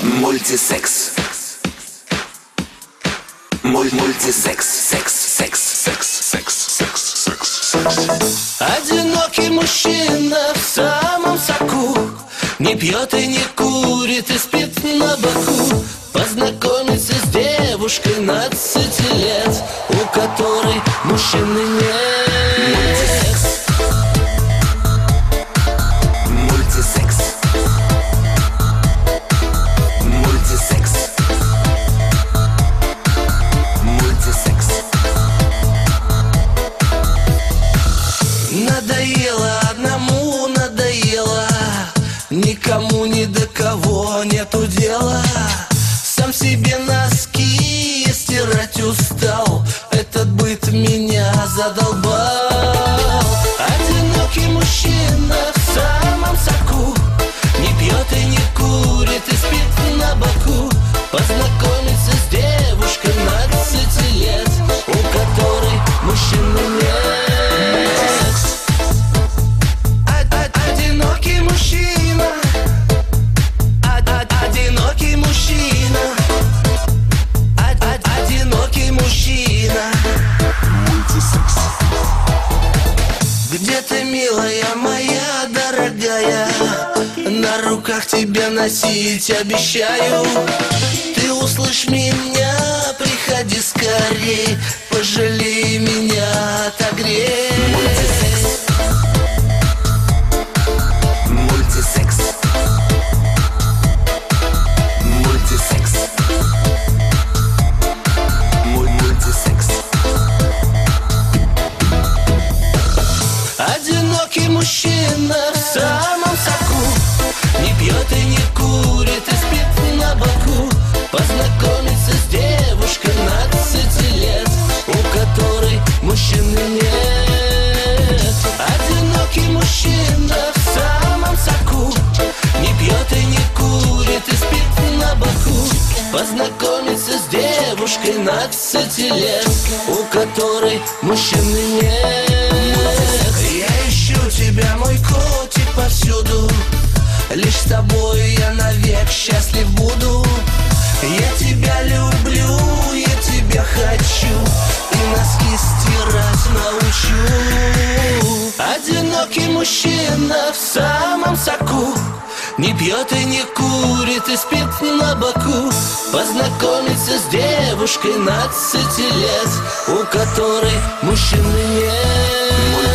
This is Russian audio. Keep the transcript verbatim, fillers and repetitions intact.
Мультисекс. Муль мультисекс, секс, секс, секс, секс, секс, секс, секс. Одинокий мужчина в самом соку, не пьет и не курит и спит на боку. Познакомиться с девушкой двенадцати лет, у которой мужчины нет. Мультисекс. Мультисекс. Мультисекс. Надоело одному, надоело, никому ни до кого нету дела. Сам себе носки стирать устал, этот быт меня задолбал. Одинокий мужчина в самом соку, не пьет и не курит и спит на боку. Познакомиться с девушкой двенадцати лет, у которой мужчины нет. Одинокий мужчина, одинокий мужчина, одинокий мужчина. Мультисекс. Где ты, милая моя дорогая? На руках тебя носить обещаю. Ты услышь меня, приходи скорей, пожалей меня, отогрей. Мультисекс. Мультисекс. Муль мультисекс. Одинокий мужчина в самом соку, не пьет и не курит и спит на боку. Познакомиться с девушкой двенадцати лет, у которой мужчины нет. Одинокий мужчина в самом соку, не пьет и не курит и спит на боку. Познакомиться с девушкой двенадцати лет, у которой мужчины нет. Я ищу тебя, мой котик, повсюду, лишь с тобой я навек счастлив буду. Я тебя люблю, я тебя хочу, и носки стирать научу. Одинокий мужчина в самом соку, не пьет и не курит и спит на боку. Познакомиться с девушкой двенадцати лет, у которой мужчины нет.